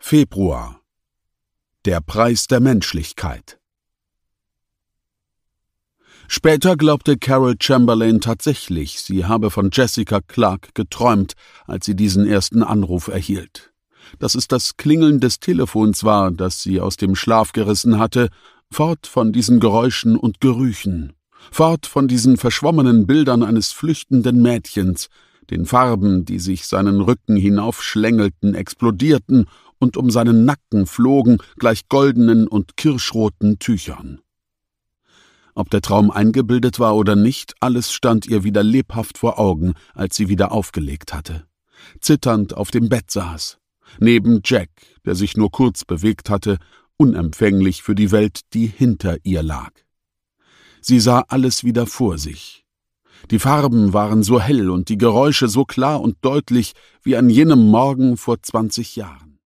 Februar. Der Preis der Menschlichkeit. Später glaubte Carol Chamberlain tatsächlich, sie habe von Jessica Clarke geträumt, als sie diesen ersten Anruf erhielt. Dass es das Klingeln des Telefons war, das sie aus dem Schlaf gerissen hatte, fort von diesen Geräuschen und Gerüchen, fort von diesen verschwommenen Bildern eines flüchtenden Mädchens, den Farben, die sich seinen Rücken hinaufschlängelten, explodierten und um seinen Nacken flogen, gleich goldenen und kirschroten Tüchern. Ob der Traum eingebildet war oder nicht, alles stand ihr wieder lebhaft vor Augen, als sie wieder aufgelegt hatte. Zitternd auf dem Bett saß, neben Jack, der sich nur kurz bewegt hatte, unempfänglich für die Welt, die hinter ihr lag. Sie sah alles wieder vor sich. Die Farben waren so hell und die Geräusche so klar und deutlich wie an jenem Morgen vor 20 Jahren.